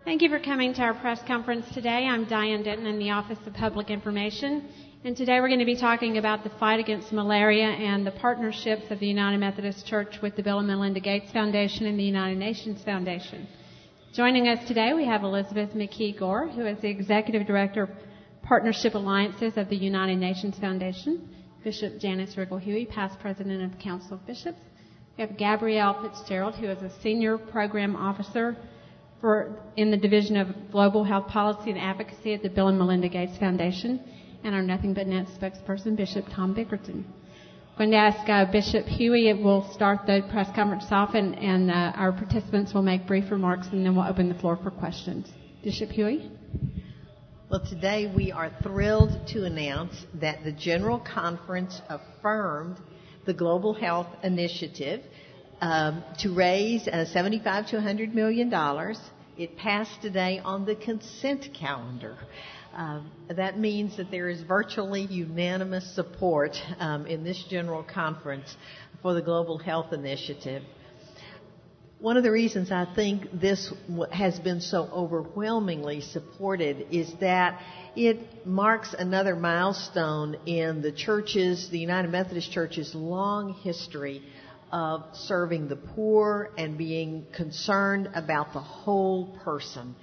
Thank you for coming to our press conference today. I'm Diane Denton in the Office of Public Information, and today we're going to be talking about the fight against malaria and the partnerships of the United Methodist Church with the Bill and Melinda Gates Foundation and the United Nations Foundation. Joining us today, we have Elizabeth McKee Gore, who is the Executive Director of Partnership Alliances of the United Nations Foundation, Bishop Janice Riggle-Huey, past President of the Council of Bishops. We have Gabrielle Fitzgerald, who is a Senior Program Officer in the Division of Global Health Policy and Advocacy at the Bill and Melinda Gates Foundation, and our Nothing But Net spokesperson, Bishop Tom Bickerton. I'm going to ask Bishop Huey will start the press conference off, and our participants will make brief remarks, and then we'll open the floor for questions. Bishop Huey? Well, today we are thrilled to announce that the General Conference affirmed the Global Health Initiative to raise $75 to $100 million. It passed today on the consent calendar. That means that there is virtually unanimous support in this General Conference for the Global Health Initiative. One of the reasons I think this has been so overwhelmingly supported is that it marks another milestone in the church's, the United Methodist Church's long history of serving the poor and being concerned about the whole person.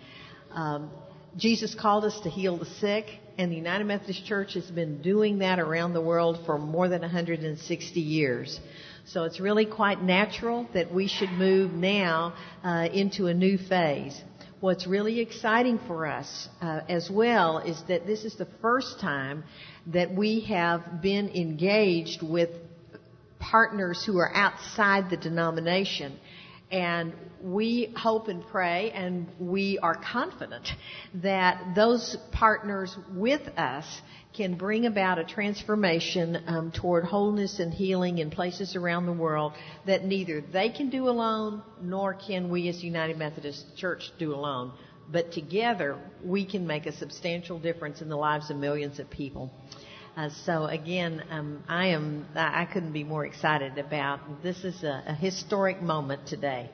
Jesus called us to heal the sick, and the United Methodist Church has been doing that around the world for more than 160 years. So it's really quite natural that we should move now into a new phase. What's really exciting for us as well is that this is the first time that we have been engaged with partners who are outside the denomination. And we hope and pray, and we are confident that those partners with us can bring about a transformation toward wholeness and healing in places around the world that neither they can do alone, nor can we as United Methodist Church do alone. But together, we can make a substantial difference in the lives of millions of people. So again, I couldn't be more excited about this. Is a historic moment today.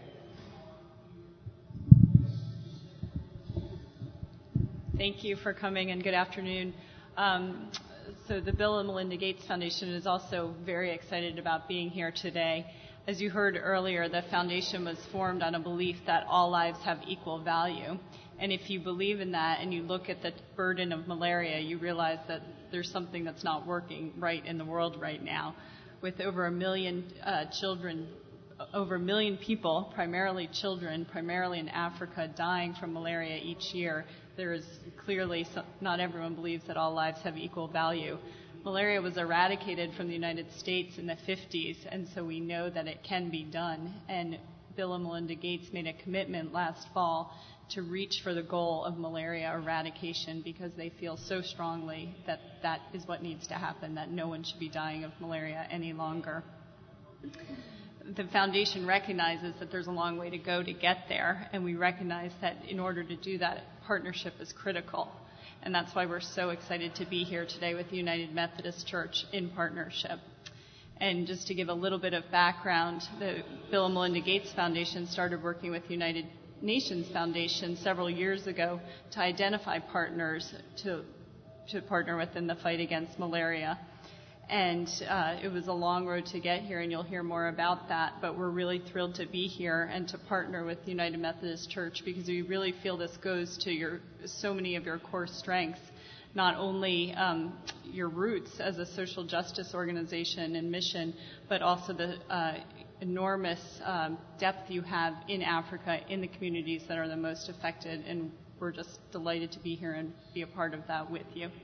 Thank you for coming, and good afternoon. So the Bill and Melinda Gates Foundation is also very excited about being here today. As you heard earlier, the foundation was formed on a belief that all lives have equal value. And if you believe in that and you look at the burden of malaria, you realize that there's something that's not working right in the world right now. With over 1 million children, over 1 million people, primarily children, primarily in Africa, dying from malaria each year, there is clearly not everyone believes that all lives have equal value. Malaria was eradicated from the United States in the 50s, and so we know that it can be done. And Bill and Melinda Gates made a commitment last fall to reach for the goal of malaria eradication because they feel so strongly that that is what needs to happen, that no one should be dying of malaria any longer. The foundation recognizes that there's a long way to go to get there, and we recognize that in order to do that, partnership is critical. And that's why we're so excited to be here today with the United Methodist Church in partnership. And just to give a little bit of background, the Bill and Melinda Gates Foundation started working with United Nations Foundation several years ago to identify partners to partner with in the fight against malaria. And it was a long road to get here, and you'll hear more about that. But we're really thrilled to be here and to partner with United Methodist Church because we really feel this goes to so many of your core strengths, not only your roots as a social justice organization and mission, but also the enormous depth you have in Africa, in the communities that are the most affected. And we're just delighted to be here and be a part of that with you.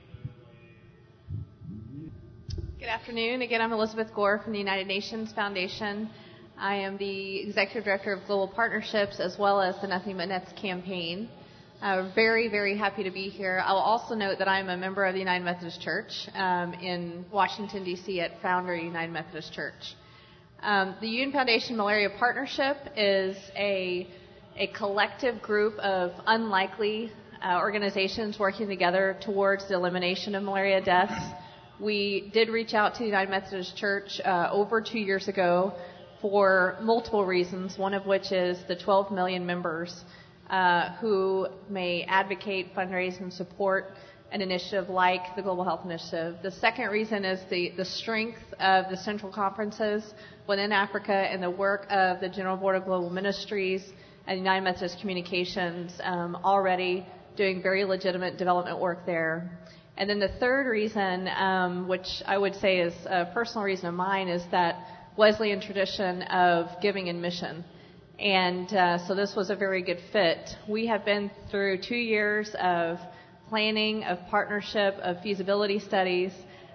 Good afternoon. Again, I'm Elizabeth Gore from the United Nations Foundation. I am the Executive Director of Global Partnerships as well as the Nothing But Nets campaign. Very, very happy to be here. I'll also note that I'm a member of the United Methodist Church in Washington, D.C. at Founder United Methodist Church. The UN Foundation Malaria Partnership is a collective group of unlikely organizations working together towards the elimination of malaria deaths. We did reach out to the United Methodist Church over 2 years ago for multiple reasons, one of which is the 12 million members who may advocate, fundraise, and support an initiative like the Global Health Initiative. The second reason is the strength of the central conferences within Africa and the work of the General Board of Global Ministries and United Methodist Communications already doing very legitimate development work there. And then the third reason, which I would say is a personal reason of mine, is that Wesleyan tradition of giving and mission. And so this was a very good fit. We have been through 2 years of planning, of partnership, of feasibility studies.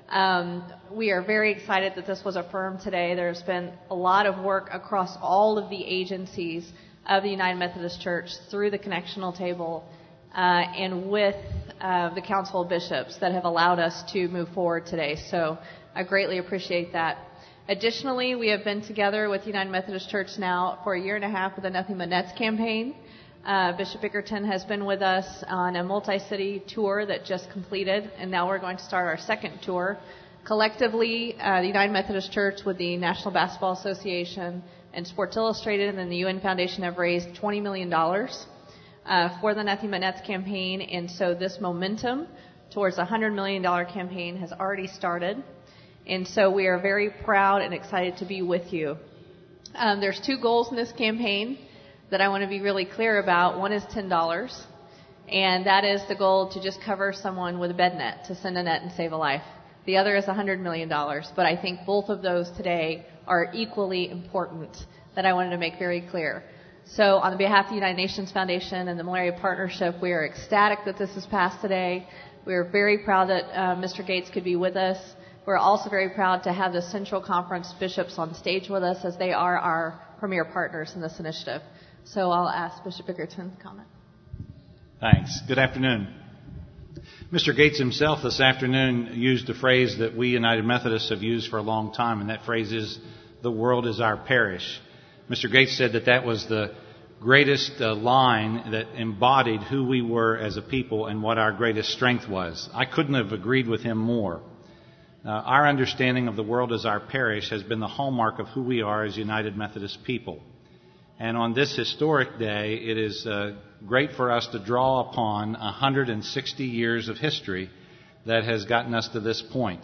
We are very excited that this was affirmed today. There's been a lot of work across all of the agencies of the United Methodist Church through the connectional table and with the Council of Bishops that have allowed us to move forward today. So I greatly appreciate that. Additionally, we have been together with United Methodist Church now for 1.5 years with the Nothing But Nets campaign. Bishop Bickerton has been with us on a multi-city tour that just completed, and now we're going to start our second tour. Collectively, the United Methodist Church with the National Basketball Association and Sports Illustrated and then the UN Foundation have raised $20 million for the Nothing But Nets campaign, and so this momentum towards a $100 million campaign has already started. And so we are very proud and excited to be with you. There's 2 goals in this campaign that I want to be really clear about. One is $10, and that is the goal to just cover someone with a bed net, to send a net and save a life. The other is $100 million, but I think both of those today are equally important that I wanted to make very clear. So on behalf of the United Nations Foundation and the Malaria Partnership, we are ecstatic that this is passed today. We are very proud that Mr. Gates could be with us. We're also very proud to have the Central Conference bishops on stage with us, as they are our premier partners in this initiative. So I'll ask Bishop Bickerton to comment. Thanks. Good afternoon. Mr. Gates himself this afternoon used a phrase that we United Methodists have used for a long time, and that phrase is, "The world is our parish." Mr. Gates said that was the greatest line that embodied who we were as a people and what our greatest strength was. I couldn't have agreed with him more. Our understanding of the world as our parish has been the hallmark of who we are as United Methodist people. And on this historic day, it is great for us to draw upon 160 years of history that has gotten us to this point.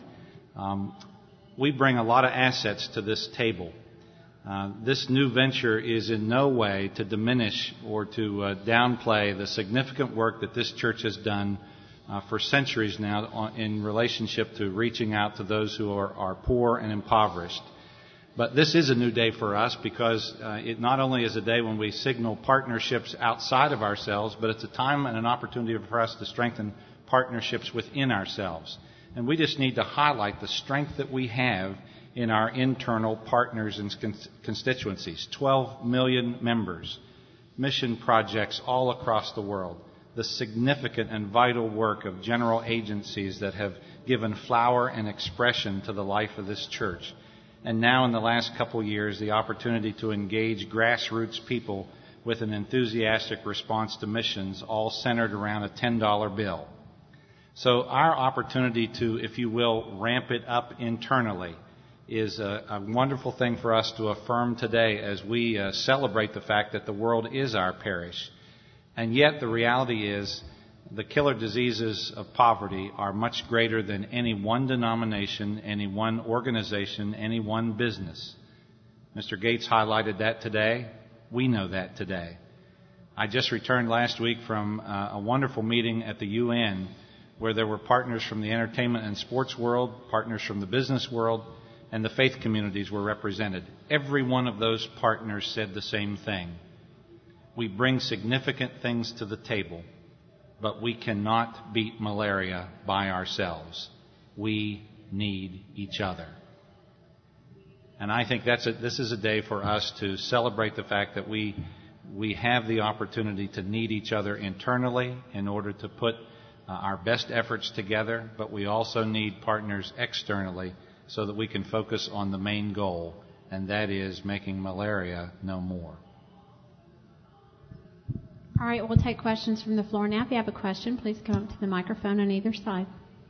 We bring a lot of assets to this table. This new venture is in no way to diminish or to downplay the significant work that this church has done for centuries now in relationship to reaching out to those who are poor and impoverished. But this is a new day for us because it not only is a day when we signal partnerships outside of ourselves, but it's a time and an opportunity for us to strengthen partnerships within ourselves. And we just need to highlight the strength that we have in our internal partners and constituencies. 12 million members, mission projects all across the world, the significant and vital work of general agencies that have given flower and expression to the life of this church. And now in the last couple years, the opportunity to engage grassroots people with an enthusiastic response to missions, all centered around a $10 bill. So our opportunity to, if you will, ramp it up internally is a wonderful thing for us to affirm today as we celebrate the fact that the world is our parish. And yet the reality is the killer diseases of poverty are much greater than any one denomination, any one organization, any one business. Mr. Gates highlighted that today. We know that today. I just returned last week from a wonderful meeting at the UN where there were partners from the entertainment and sports world, partners from the business world, and the faith communities were represented. Every one of those partners said the same thing. We bring significant things to the table, but we cannot beat malaria by ourselves. We need each other. And I think this is a day for us to celebrate the fact that we have the opportunity to need each other internally in order to put our best efforts together, but we also need partners externally so that we can focus on the main goal, and that is making malaria no more. All right, we'll take questions from the floor now. If you have a question, please come up to the microphone on either side.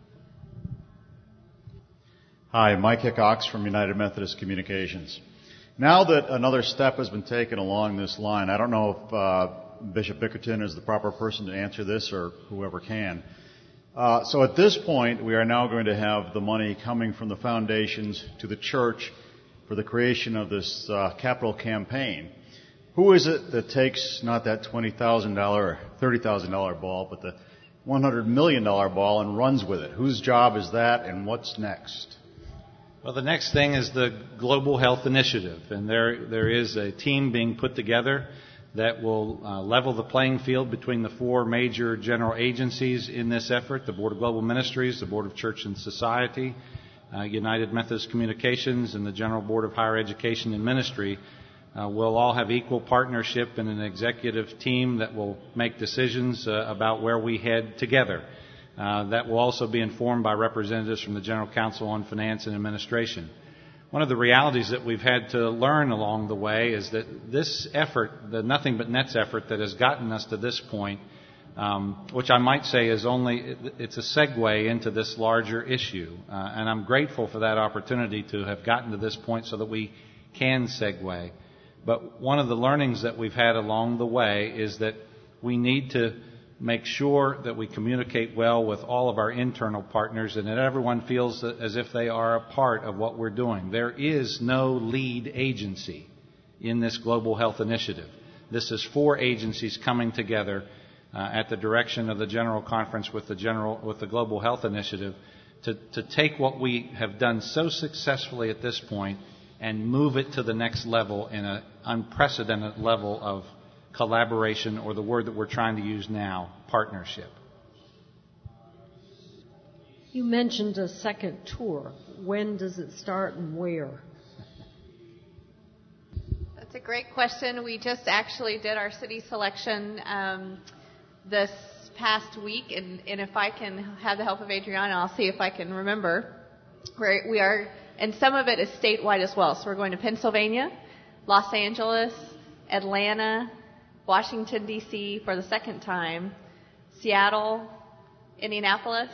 Hi, Mike Hickox from United Methodist Communications. Now that another step has been taken along this line, I don't know if Bishop Bickerton is the proper person to answer this, or whoever can. So at this point, we are now going to have the money coming from the foundations to the church for the creation of this capital campaign. Who is it that takes not that $20,000 or $30,000 ball, but the $100 million ball and runs with it? Whose job is that, and what's next? Well, the next thing is the Global Health Initiative, and there is a team being put together that will level the playing field between the four major general agencies in this effort: the Board of Global Ministries, the Board of Church and Society, United Methodist Communications, and the General Board of Higher Education and Ministry. We'll all have equal partnership in an executive team that will make decisions about where we head together. That will also be informed by representatives from the General Council on Finance and Administration. One of the realities that we've had to learn along the way is that this effort, the Nothing But Nets effort that has gotten us to this point, which I might say is it's a segue into this larger issue. And I'm grateful for that opportunity to have gotten to this point so that we can segue. But one of the learnings that we've had along the way is that we need to make sure that we communicate well with all of our internal partners and that everyone feels as if they are a part of what we're doing. There is no lead agency in this Global Health Initiative. This is four agencies coming together at the direction of the General Conference with the Global Health Initiative to take what we have done so successfully at this point and move it to the next level in an unprecedented level of collaboration, or the word that we're trying to use now, partnership. You mentioned a second tour. When does it start and where? That's a great question. We just actually did our city selection this past week, and if I can have the help of Adriana, I'll see if I can remember. We are, and some of it is statewide as well. So we're going to Pennsylvania, Los Angeles, Atlanta, Washington, D.C. for the second time, Seattle, Indianapolis,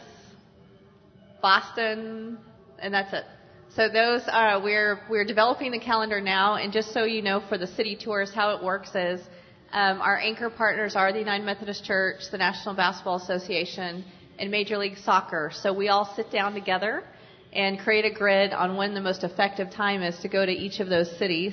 Boston, and that's it. So those are, we're developing the calendar now, and just so you know, for the city tours, how it works is our anchor partners are the United Methodist Church, the National Basketball Association, and Major League Soccer. So we all sit down together and create a grid on when the most effective time is to go to each of those cities.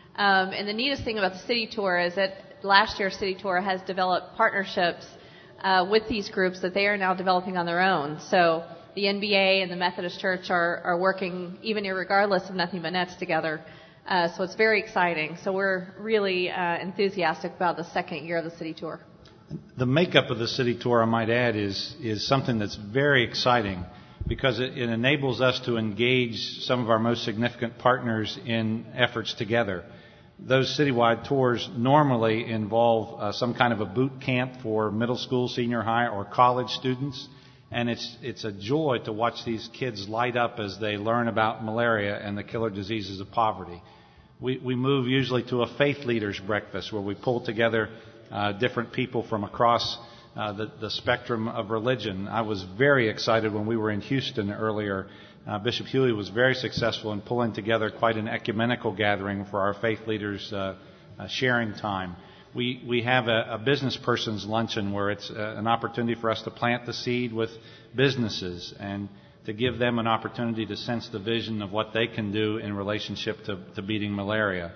And the neatest thing about the city tour is that last year's city tour has developed partnerships with these groups that they are now developing on their own. So the NBA and the Methodist Church are working even regardless of Nothing But Nets together. So it's very exciting. So we're really enthusiastic about the second year of the city tour. The makeup of the city tour, I might add, is something that's very exciting because it enables us to engage some of our most significant partners in efforts together. Those citywide tours normally involve some kind of a boot camp for middle school, senior high, or college students. And it's a joy to watch these kids light up as they learn about malaria and the killer diseases of poverty. We move usually to a faith leaders breakfast where we pull together different people from across the spectrum of religion. I was very excited when we were in Houston earlier. Bishop Huey was very successful in pulling together quite an ecumenical gathering for our faith leaders sharing time. We have a business person's luncheon where it's an opportunity for us to plant the seed with businesses and to give them an opportunity to sense the vision of what they can do in relationship to beating malaria.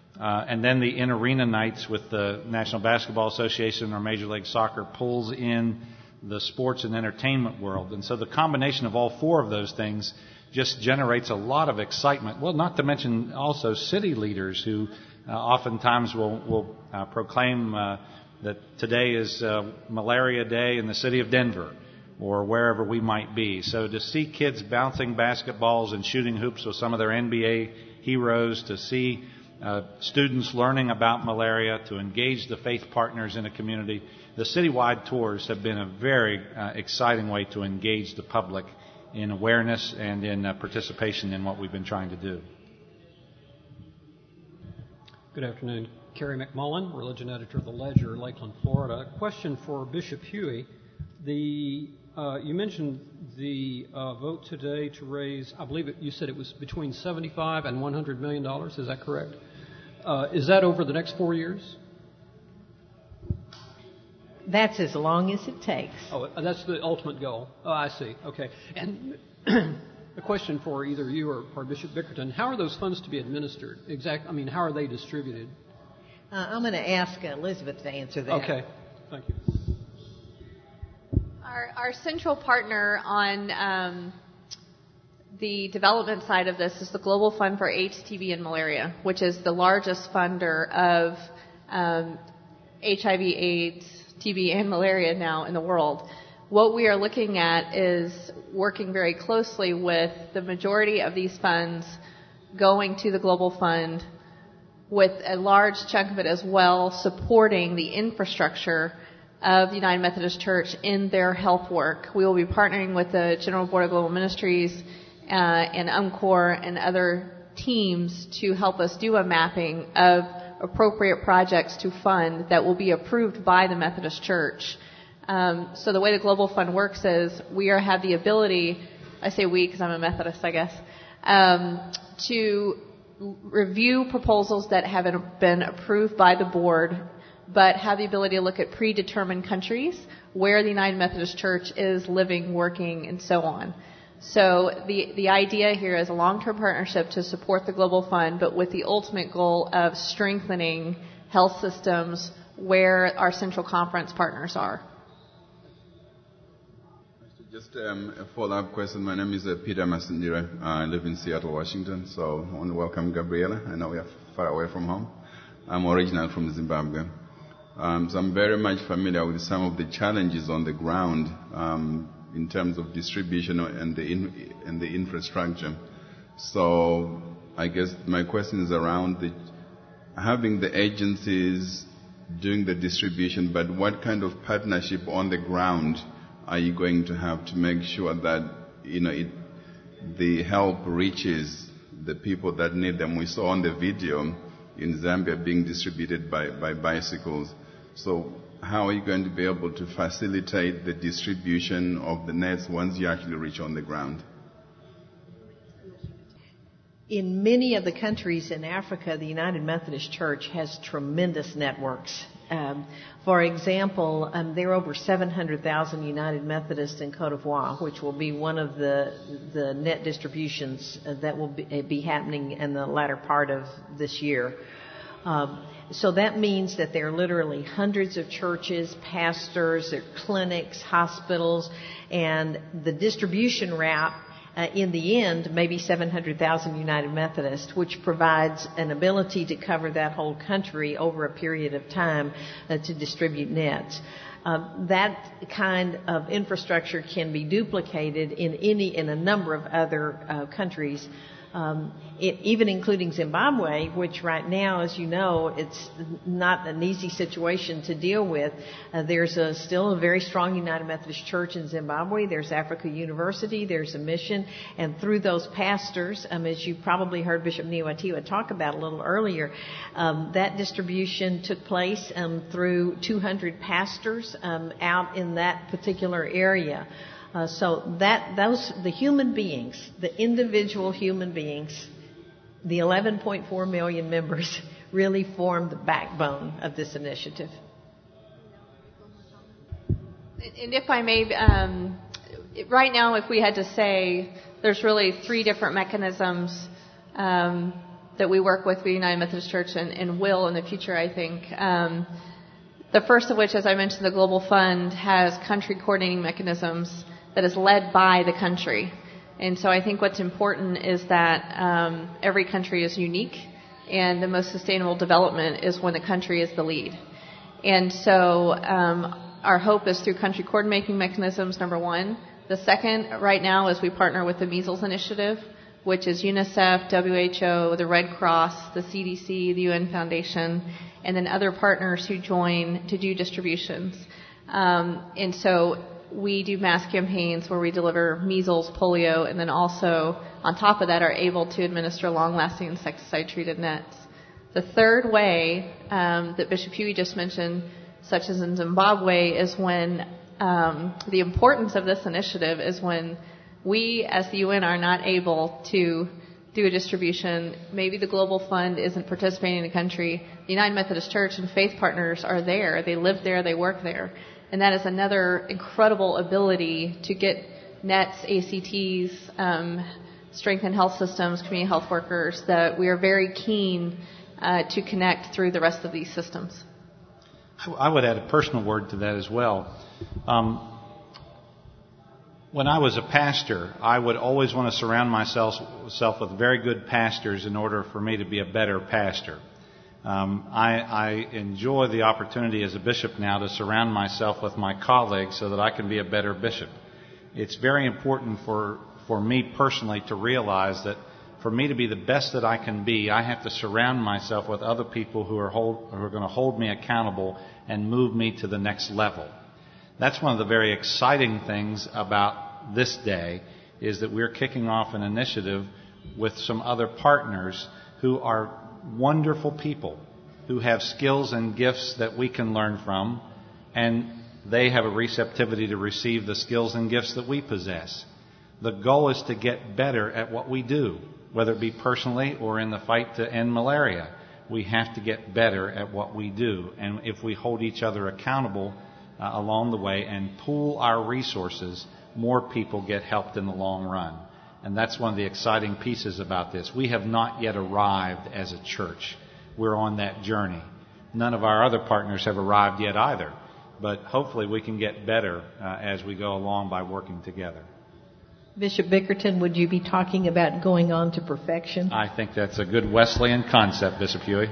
And then the in-arena nights with the National Basketball Association or Major League Soccer pulls in the sports and entertainment world. And so the combination of all four of those things just generates a lot of excitement. Well, not to mention also city leaders who oftentimes will proclaim that today is Malaria Day in the city of Denver or wherever we might be. So to see kids bouncing basketballs and shooting hoops with some of their NBA heroes, to see students learning about malaria, to engage the faith partners in a community, the citywide tours have been a very exciting way to engage the public in awareness and in participation in what we've been trying to do. Good afternoon. Kerry McMullen, religion editor of The Ledger, Lakeland, Florida. A question for Bishop Huey. You mentioned the vote today to raise, I believe you said it was between $75 and $100 million. Is that correct? Is that over the next 4 years? That's as long as it takes. Oh, that's the ultimate goal. Oh, I see. Okay. And a question for either you or Bishop Bickerton. How are those funds to be administered? How are they distributed? I'm going to ask Elizabeth to answer that. Okay. Thank you. Our central partner on the development side of this is the Global Fund for AIDS, TB, and Malaria, which is the largest funder of HIV, AIDS, TB, and malaria now in the world. What we are looking at is working very closely with the majority of these funds going to the Global Fund, with a large chunk of it as well supporting the infrastructure of the United Methodist Church in their health work. We will be partnering with the General Board of Global Ministries and UMCOR and other teams to help us do a mapping of appropriate projects to fund that will be approved by the Methodist Church. So the way the Global Fund works is we have the ability, I say we because I'm a Methodist, I guess, to review proposals that have been approved by the board, but have the ability to look at predetermined countries where the United Methodist Church is living, working, and so on. So the idea here is a long-term partnership to support the Global Fund, but with the ultimate goal of strengthening health systems where our Central Conference partners are. Just a follow-up question. My name is Peter Masindira. I live in Seattle, Washington. So I want to welcome Gabriela. I know we are far away from home. I'm original from Zimbabwe. So I'm very much familiar with some of the challenges on the ground in terms of distribution and the infrastructure. So I guess my question is around having the agencies doing the distribution, but what kind of partnership on the ground are you going to have to make sure that the help reaches the people that need them? We saw on the video in Zambia being distributed by bicycles. So how are you going to be able to facilitate the distribution of the nets once you actually reach on the ground? In many of the countries in Africa, the United Methodist Church has tremendous networks. For example, there are over 700,000 United Methodists in Cote d'Ivoire, which will be one of the net distributions that will be happening in the latter part of this year. So that means that there are literally hundreds of churches, pastors, there are clinics, hospitals, and the distribution route in the end, maybe 700,000 United Methodists, which provides an ability to cover that whole country over a period of time to distribute nets. That kind of infrastructure can be duplicated in a number of other countries, even including Zimbabwe, which right now, as you know, it's not an easy situation to deal with. There's still a very strong United Methodist Church in Zimbabwe. There's Africa University. There's a mission. And through those pastors, as you probably heard Bishop Niwatiwa talk about a little earlier, that distribution took place through 200 pastors out in that particular area. So the human beings, the individual human beings, the 11.4 million members really form the backbone of this initiative. And if I may, right now, if we had to say, there's really three different mechanisms that we work with the United Methodist Church and will in the future, I think. The first of which, as I mentioned, the Global Fund has country coordinating mechanisms that is led by the country. And so I think what's important is that every country is unique, and the most sustainable development is when the country is the lead. And so our hope is through country coordinating mechanisms, number one. The second, right now, is we partner with the Measles Initiative, which is UNICEF, WHO, the Red Cross, the CDC, the UN Foundation, and then other partners who join to do distributions. And so we do mass campaigns where we deliver measles, polio, and then also, on top of that, are able to administer long-lasting insecticide-treated nets. The third way that Bishop Huey just mentioned, such as in Zimbabwe, is when the importance of this initiative is when we, as the UN, are not able to do a distribution. Maybe the Global Fund isn't participating in the country. The United Methodist Church and faith partners are there. They live there. They work there. And that is another incredible ability to get NETs, ACTs, strengthened health systems, community health workers, that we are very keen to connect through the rest of these systems. I would add a personal word to that as well. When I was a pastor, I would always want to surround myself with very good pastors in order for me to be a better pastor. I enjoy the opportunity as a bishop now to surround myself with my colleagues so that I can be a better bishop. It's very important for me personally to realize that for me to be the best that I can be, I have to surround myself with other people who are going to hold me accountable and move me to the next level. That's one of the very exciting things about this day, is that we're kicking off an initiative with some other partners who are wonderful people, who have skills and gifts that we can learn from, and they have a receptivity to receive the skills and gifts that we possess. The goal is to get better at what we do, whether it be personally or in the fight to end malaria. We have to get better at what we do. And if we hold each other accountable along the way and pool our resources, more people get helped in the long run. And that's one of the exciting pieces about this. We have not yet arrived as a church. We're on that journey. None of our other partners have arrived yet either. But hopefully we can get better as we go along by working together. Bishop Bickerton, would you be talking about going on to perfection? I think that's a good Wesleyan concept, Bishop Huey.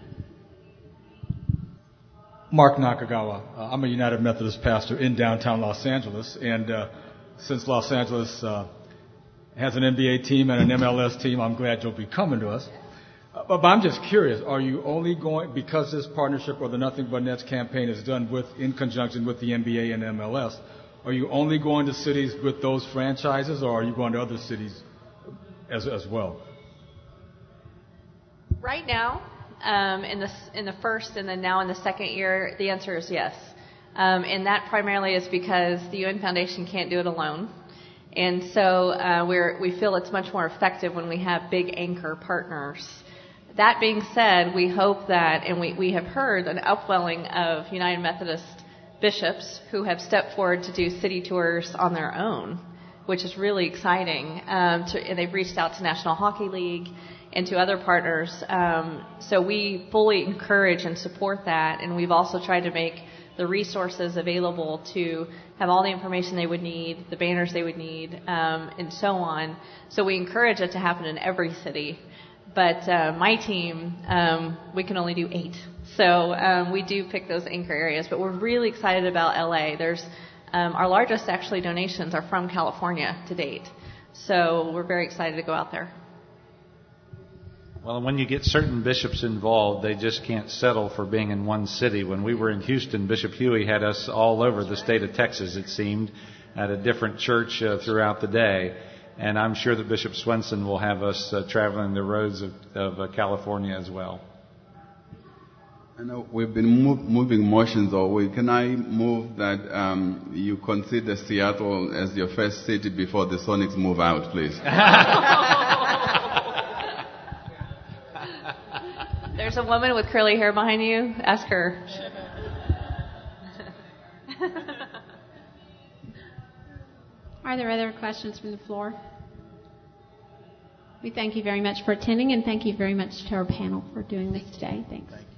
Mark Nakagawa. I'm a United Methodist pastor in downtown Los Angeles, and since Los Angeles has an NBA team and an MLS team, I'm glad you'll be coming to us. But I'm just curious, are you only going, because this partnership or the Nothing But Nets campaign is done in conjunction with the NBA and MLS, are you only going to cities with those franchises, or are you going to other cities as well? Right now, in the first and then now in the second year, the answer is yes. And that primarily is because the UN Foundation can't do it alone. And so we feel it's much more effective when we have big anchor partners. That being said, we hope that, and we have heard an upwelling of United Methodist bishops who have stepped forward to do city tours on their own, which is really exciting. And they've reached out to National Hockey League and to other partners. So we fully encourage and support that, and we've also tried to make the resources available to have all the information they would need, the banners they would need, and so on. So we encourage it to happen in every city. But my team, we can only do 8. So we do pick those anchor areas. But we're really excited about LA. There's our largest actually donations are from California to date. So we're very excited to go out there. Well, when you get certain bishops involved, they just can't settle for being in one city. When we were in Houston, Bishop Huey had us all over the state of Texas, it seemed, at a different church throughout the day. And I'm sure that Bishop Swenson will have us traveling the roads of California as well. I know we've been moving motions all week. Can I move that you consider Seattle as your first city before the Sonics move out, please? There's a woman with curly hair behind you. Ask her. Are there other questions from the floor? We thank you very much for attending, and thank you very much to our panel for doing this today. Thanks.